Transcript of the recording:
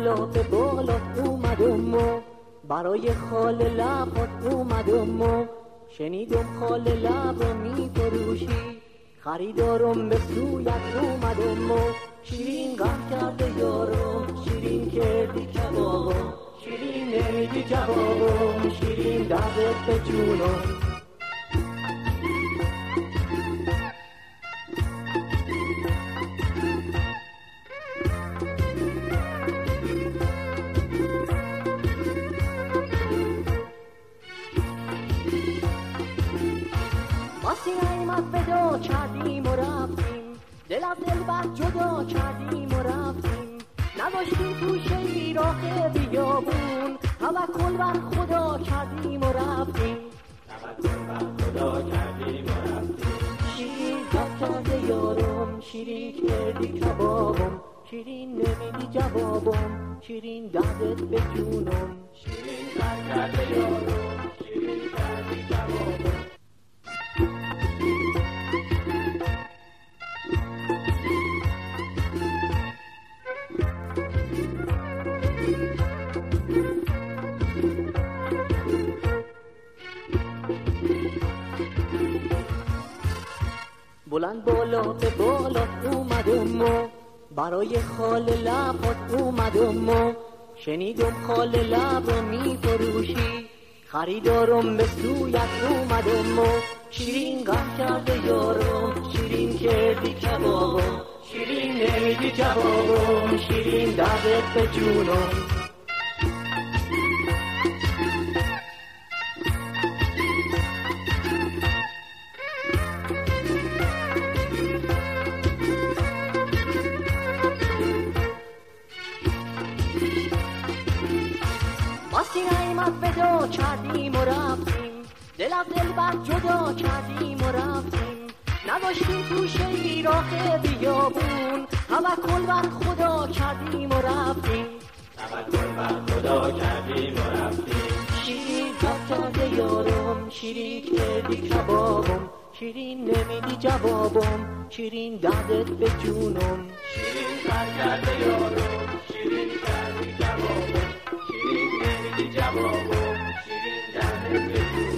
بالا به بالا اومدم و برای خال لبات اومدم و شنیدم خال لب رو میفروشی، خریدارم به سویت اومدم و شیرین غم کرده یارم، شیرین کردی کبابم، شیرین نمیدی جوابم، شیرین دردت به جونم. وقتی نعمت فدا کردیم و رفتیم، دل از دلبر جدا کردیم و رفتیم، نداشتیم توشه راه بیابون، توکل بر خدا کردیم و رفتیم، توکل بر خدا کردیم و رفتیم. شیرین غم کرده یارم، شیرین کردی کبابم، شیرین نمیدی جوابم، شیرین دردت به جونم. شیرین غم کرده یارم، شیرین کردی کبابم. بلند بالا به بالا اومدم و برای خال لبات اومدم و شنیدم خال لب رو میفروشی، خریدارم به سویت اومدم و شیرین غم کرده یارم، شیرین کردی کبابم، شیرین نمیدی جوابم، شیرین دردت به جونم. وقتی نعمت فدا کردیم و رفتیم، دل از دلبر جدا کردیم و رفتیم، نداشتیم توشه راه بیابون، توکل بر خدا کردیم و رفتیم، توکل بر خدا کردیم و رفتیم. شیرین غم کرده یارم، شیرین کردی کبابم، شیرین نمیدی جوابم، شیرین دردت به جونم. شیرین غم کرده یارم، شیرین کردی کبابم، شیرین نمیدی جوابم، شیرین دردت به جونم.